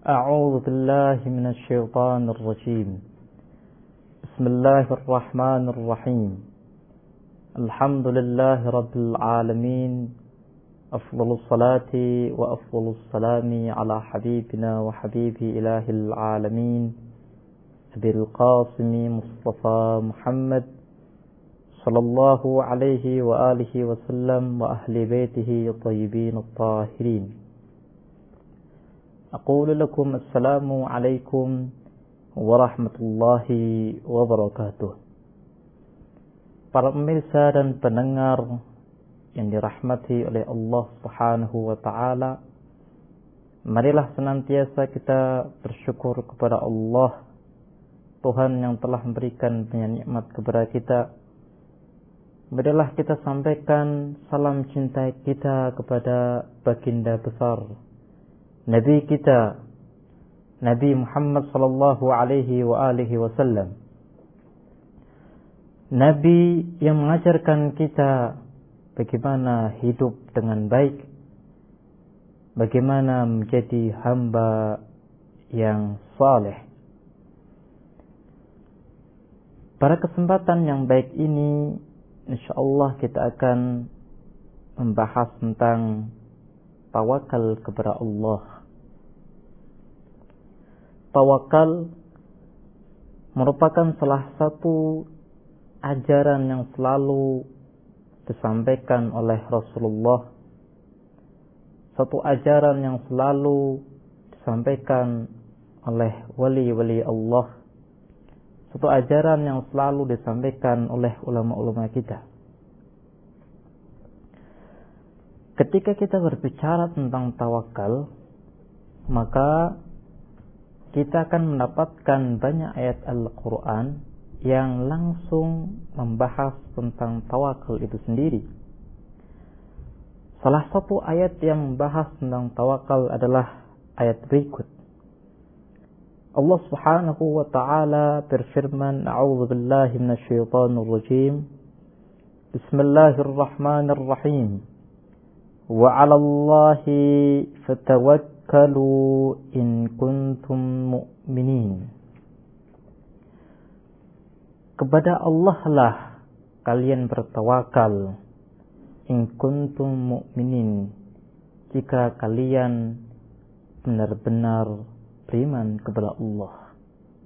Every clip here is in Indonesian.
أعوذ بالله من الشيطان الرجيم. بسم الله الرحمن الرحيم. الحمد لله رب العالمين. أفضل الصلاة وأفضل السلام على حبيبنا وحبيب إله العالمين أبي القاسم مصطفى محمد صلى الله عليه وآله وسلم وأهل بيته الطيبين الطاهرين. أقول لكم السلام عليكم ورحمة الله وبركاته. Para pemirsa dan pendengar yang dirahmati oleh Allah Subhanahu wa taala, marilah senantiasa kita bersyukur kepada Allah, Tuhan yang telah memberikan banyak nikmat kepada kita. Marilah kita sampaikan salam cinta kita kepada baginda besar Nabi kita, Nabi Muhammad sallallahu alaihi wa alihi wasallam. Nabi yang mengajarkan kita bagaimana hidup dengan baik, bagaimana menjadi hamba yang saleh. Pada kesempatan yang baik ini, insyaallah kita akan membahas tentang tawakal kepada Allah. Tawakal merupakan salah satu ajaran yang selalu disampaikan oleh Rasulullah. Satu ajaran yang selalu disampaikan oleh wali-wali Allah. Satu ajaran yang selalu disampaikan oleh ulama-ulama kita. Ketika kita berbicara tentang tawakal, maka kita akan mendapatkan banyak ayat Al-Quran yang langsung membahas tentang tawakal itu sendiri. Salah satu ayat yang membahas tentang tawakal adalah ayat berikut. Allah Subhanahu wa taala berfirman, A'udzu billahi minasyaitonir rajim. Bismillahirrahmanirrahim. Wa 'alallahi fatawakkalu in kuntum mu'minin. Kepada Allah lah kalian bertawakal in kuntum mu'minin, jika kalian benar-benar beriman kepada Allah.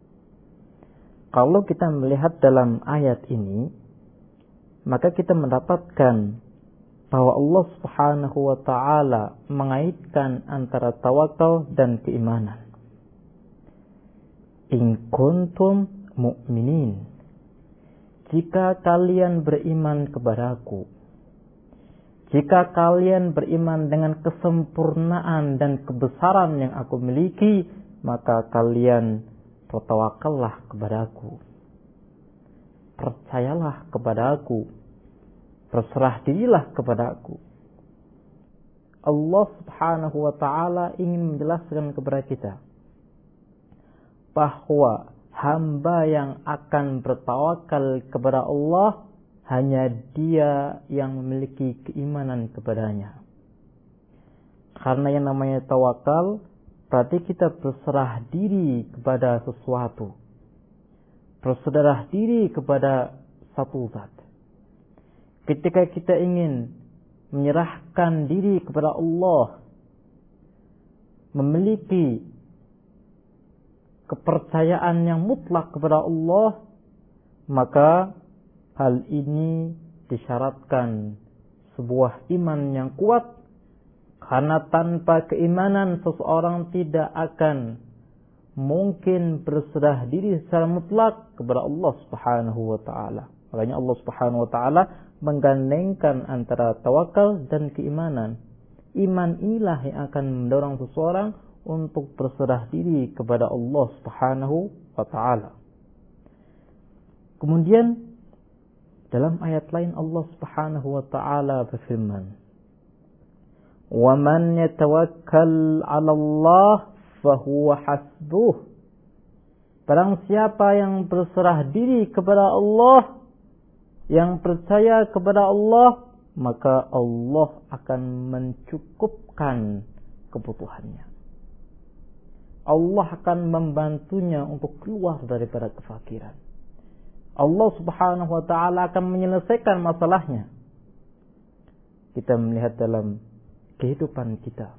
Kalau kita melihat dalam ayat ini, maka kita mendapatkan bahwa Allah Subhanahu wa taala mengaitkan antara tawakal dan keimanan. In kuntum mu'minin, jika kalian beriman kepadaku, jika kalian beriman dengan kesempurnaan dan kebesaran yang aku miliki, maka kalian bertawakallah kepadaku. Percayalah kepadaku. Berserah dirilah kepadaku. Allah Subhanahu wa taala ingin menjelaskan kepada kita bahwa hamba yang akan bertawakal kepada Allah hanya dia yang memiliki keimanan kepadanya. Karena yang namanya tawakal berarti kita berserah diri kepada sesuatu, berserah diri kepada satu zat. Ketika kita ingin menyerahkan diri kepada Allah, memiliki kepercayaan yang mutlak kepada Allah, maka hal ini disyaratkan sebuah iman yang kuat, karena tanpa keimanan seseorang tidak akan mungkin berserah diri secara mutlak kepada Allah Subhanahu wa taala. Makanya Allah Subhanahu wa taala menggandengkan antara tawakal dan keimanan. Iman inilah yang akan mendorong seseorang untuk berserah diri kepada Allah Subhanahu wa taala. Kemudian dalam ayat lain Allah Subhanahu wa taala berfirman, "Wa man yatawakkal 'ala Allah fa huwa hasbuh." Barang siapa yang berserah diri kepada Allah, yang percaya kepada Allah, maka Allah akan mencukupkan kebutuhannya. Allah akan membantunya untuk keluar daripada kefakiran. Allah Subhanahu wa taala akan menyelesaikan masalahnya. Kita melihat dalam kehidupan kita,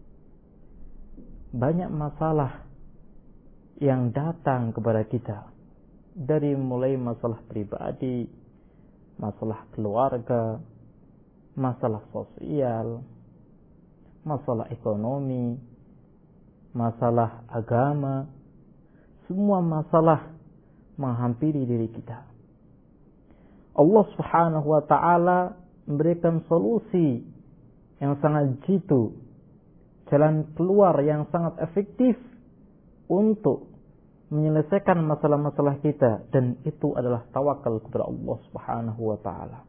banyak masalah yang datang kepada kita, dari mulai masalah pribadi, masalah keluarga, masalah sosial, masalah ekonomi, masalah agama. Semua masalah menghampiri diri kita. Allah Subhanahu wa taala memberikan solusi yang sangat jitu, jalan keluar yang sangat efektif untuk menyelesaikan masalah-masalah kita, dan itu adalah tawakal kepada Allah Subhanahu wa taala.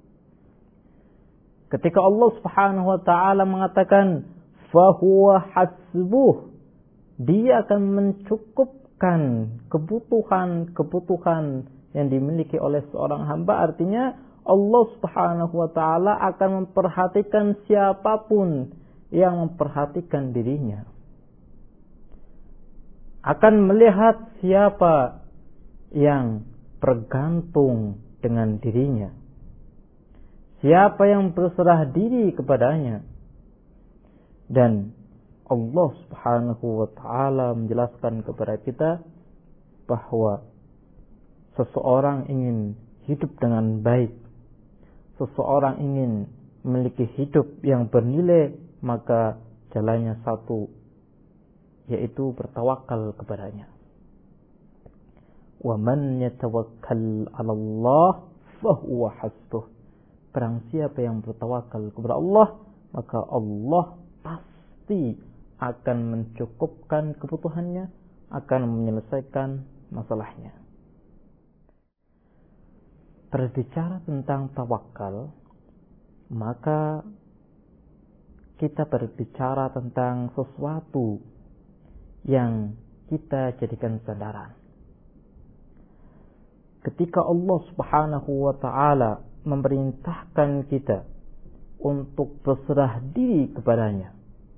Ketika Allah Subhanahu wa taala mengatakan fahuwa hasbuh, dia akan mencukupkan kebutuhan yang dimiliki oleh seorang hamba, artinya Allah Subhanahu wa taala akan memperhatikan siapapun yang memperhatikan dirinya. Akan melihat siapa yang bergantung dengan dirinya, siapa yang berserah diri kepadanya. Dan Allah Subhanahu wa taala menjelaskan kepada kita bahwa seseorang ingin hidup dengan baik, seseorang ingin memiliki hidup yang bernilai, maka jalannya satu, yaitu bertawakal kepadanya. Wa man yatawakkal 'ala Allah fa huwa hasbuh. Barang siapa yang bertawakal kepada Allah, maka Allah pasti akan mencukupkan kebutuhannya, akan menyelesaikan masalahnya. Berbicara tentang tawakal, maka kita berbicara tentang sesuatu yang kita jadikan sandaran. Ketika Allah Subhanahu wa taala memerintahkan kita untuk berserah diri kepadanya,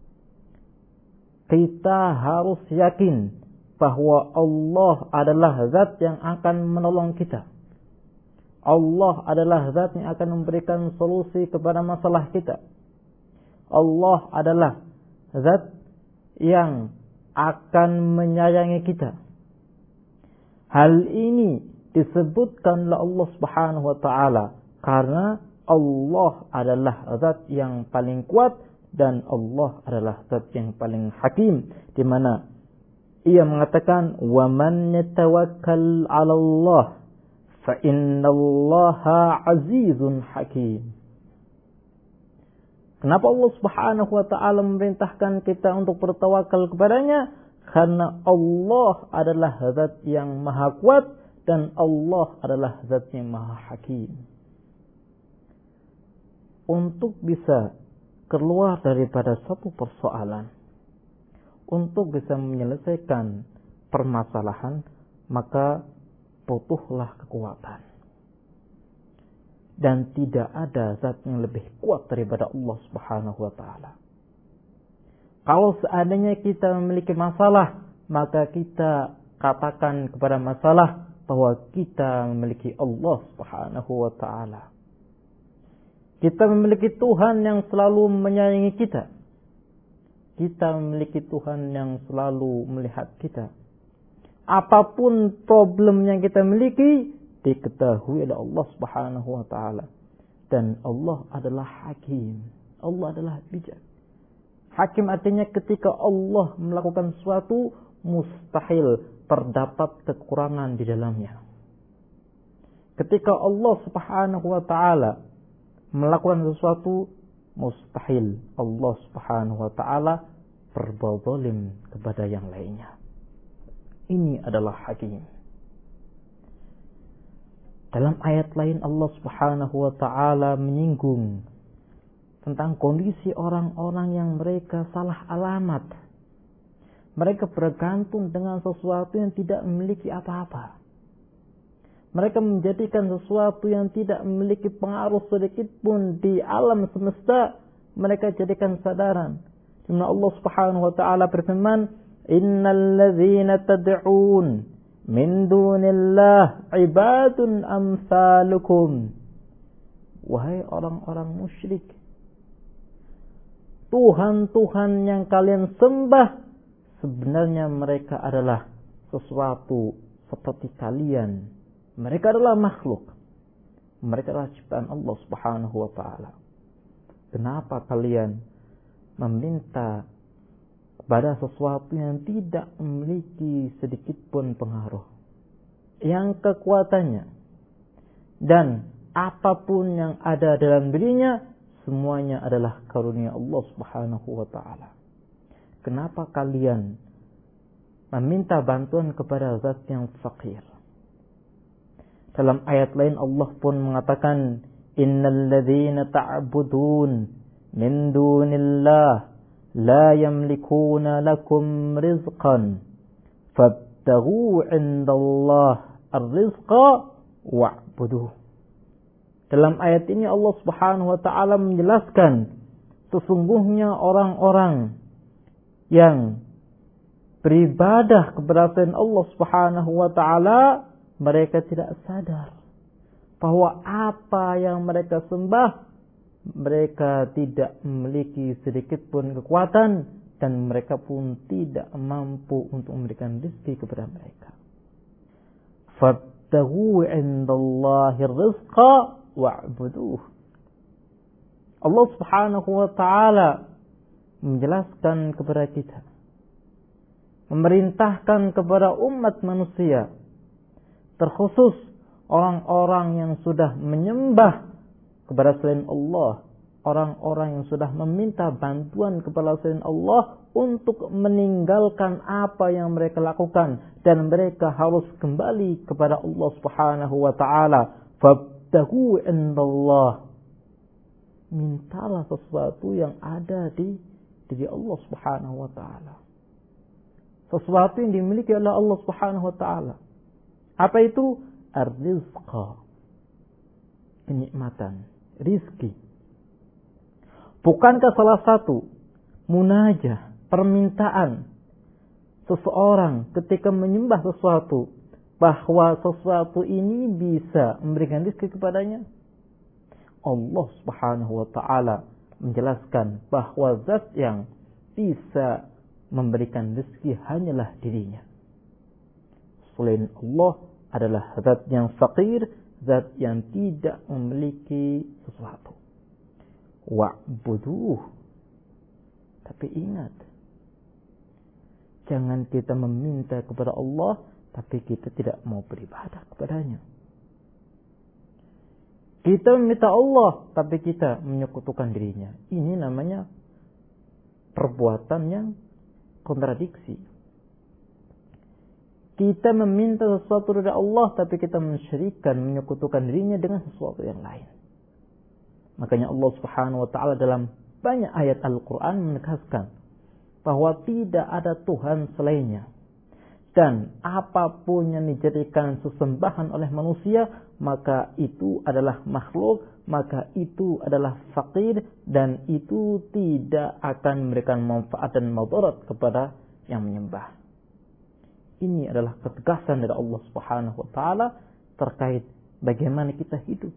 kita harus yakin bahwa Allah adalah zat yang akan menolong kita. Allah adalah zat yang akan memberikan solusi kepada masalah kita. Allah adalah zat yang akan menyayangi kita. Hal ini disebutkan oleh Allah Subhanahu wa taala karena Allah adalah zat yang paling kuat dan Allah adalah zat yang paling hakim, di mana Ia mengatakan wa man yatawakkal 'ala Allah fa innallaha 'azizun hakim. Kenapa Allah Subhanahu wa taala memerintahkan kita untuk bertawakal kepadanya? Karena Allah adalah zat yang maha kuat dan Allah adalah zat yang maha hakim. Untuk bisa keluar daripada satu persoalan, untuk bisa menyelesaikan permasalahan, maka butuhlah kekuatan. Dan tidak ada zat yang lebih kuat daripada Allah Subhanahu wa taala. Kalau seandainya kita memiliki masalah, maka kita katakan kepada masalah bahwa kita memiliki Allah Subhanahu wa taala. Kita memiliki Tuhan yang selalu menyayangi kita. Kita memiliki Tuhan yang selalu melihat kita. Apapun problem yang kita miliki, diketahui oleh Allah Subhanahu wa taala. Dan Allah adalah hakim. Allah adalah bijak. Hakim artinya ketika Allah melakukan sesuatu, mustahil terdapat kekurangan di dalamnya. Ketika Allah Subhanahu wa taala melakukan sesuatu, mustahil Allah Subhanahu wa taala berbuat zalim kepada yang lainnya. Ini adalah hakim. Dalam ayat lain Allah Subhanahu wa taala menyinggung tentang kondisi orang-orang yang mereka salah alamat. Mereka bergantung dengan sesuatu yang tidak memiliki apa-apa. Mereka menjadikan sesuatu yang tidak memiliki pengaruh sedikit pun di alam semesta, mereka jadikan sandaran. Di mana Allah Subhanahu wa taala berfirman, innal ladzina tad'un min dunillah ibadun amsalukum. Wahai orang-orang musyrik, Tuhan-Tuhan yang kalian sembah sebenarnya mereka adalah sesuatu seperti kalian. Mereka adalah makhluk. Mereka adalah ciptaan Allah Subhanahu wa ta'ala. Kenapa kalian meminta kepada sesuatu yang tidak memiliki sedikit pun pengaruh, yang kekuatannya dan apapun yang ada dalam dirinya semuanya adalah karunia Allah Subhanahu wa ta'ala? Kenapa kalian meminta bantuan kepada zat yang fakir? Dalam ayat lain Allah pun mengatakan, innal ladzina ta'budun min dunillah la yamlikuna lakum rizqan fabtaghu 'indallah ar-rizqa wa'buduh. Dalam ayat ini Allah Subhanahu wa ta'ala menjelaskan sesungguhnya orang-orang yang beribadah kepada selain Allah Subhanahu wa ta'ala, mereka tidak sadar bahwa apa yang mereka sembah mereka tidak memiliki sedikit pun kekuatan dan mereka pun tidak mampu untuk memberikan rezeki kepada mereka. Fabtaghu 'indallahi rizqa wa'buduh. Allah Subhanahu wa ta'ala menjelaskan kepada kita, memerintahkan kepada umat manusia, terkhusus orang-orang yang sudah menyembah kepada selain Allah, orang-orang yang sudah meminta bantuan kepada selain Allah untuk meninggalkan apa yang mereka lakukan dan mereka harus kembali kepada Allah Subhanahu wa ta'ala. Fabtaghu 'indallah. Mintalah sesuatu yang ada di diri Allah Subhanahu wa ta'ala. Sesuatu yang dimiliki oleh Allah Subhanahu wa ta'ala. Apa itu? Ar-rizqa. Kenikmatan, rizki. Bukankah salah satu munajah, permintaan seseorang ketika menyembah sesuatu bahwa sesuatu ini bisa memberikan rizki kepadanya? Allah Subhanahu wa ta'ala menjelaskan bahwa zat yang bisa memberikan rezeki hanyalah dirinya. Selain Allah adalah zat yang fakir, zat yang tidak memiliki sesuatu. Wa'buduh. Tapi ingat, jangan kita meminta kepada Allah tapi kita tidak mau beribadah kepadanya. Kita meminta Allah tapi kita menyekutukan dirinya. Ini namanya perbuatan yang kontradiksi. Kita meminta sesuatu dari Allah tapi kita mensyirikkan, menyekutukan dirinya dengan sesuatu yang lain. Makanya Allah Subhanahu wa ta'ala dalam banyak ayat Al-Quran menegaskan bahwa tidak ada Tuhan selainnya. Dan apapun yang dijadikan sesembahan oleh manusia, maka itu adalah makhluk, maka itu adalah fakir, dan itu tidak akan memberikan manfaat dan madarat kepada yang menyembah. Ini adalah ketegasan dari Allah Subhanahu wa ta'ala terkait bagaimana kita hidup.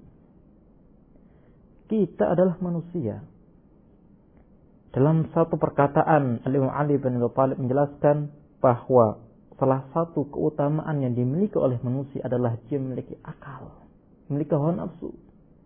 Kita adalah manusia. Dalam satu perkataan, Al-Imam Ali bin Abi Thalib menjelaskan bahwa salah satu keutamaan yang dimiliki oleh manusia adalah dia memiliki akal, memiliki hawa nafsu.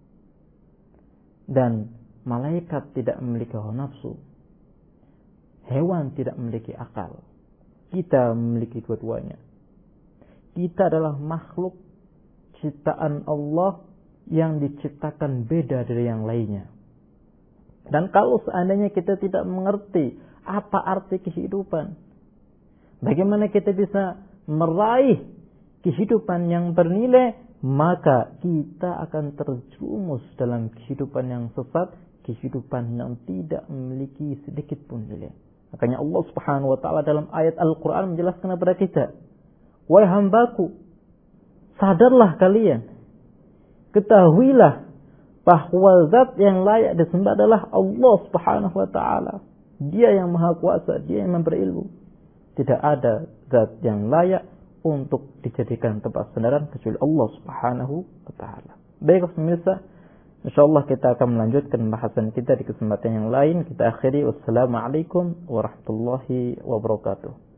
Dan malaikat tidak memiliki hawa nafsu. Hewan tidak memiliki akal. Kita memiliki kedua-duanya. Kita adalah makhluk ciptaan Allah yang diciptakan beda dari yang lainnya. Dan kalau seandainya kita tidak mengerti apa arti kehidupan, bagaimana kita bisa meraih kehidupan yang bernilai, maka kita akan terjerumus dalam kehidupan yang sesat, kehidupan yang tidak memiliki sedikit pun nilai. Makanya Allah Subhanahu wa ta'ala dalam ayat Al-Quran menjelaskan kepada kita, wahai hambaku, sadarlah kalian, ketahuilah bahwa zat yang layak disembah adalah Allah Subhanahu wa ta'ala. Dia yang maha kuasa, dia yang memberi ilmu. tidak ada zat yang layak untuk dijadikan tempat sandaran kecuali Allah Subhanahu wa taala. Baik pemirsa, insyaallah kita akan melanjutkan bahasan kita di kesempatan yang lain. Kita akhiri, wassalamualaikum warahmatullahi wabarakatuh.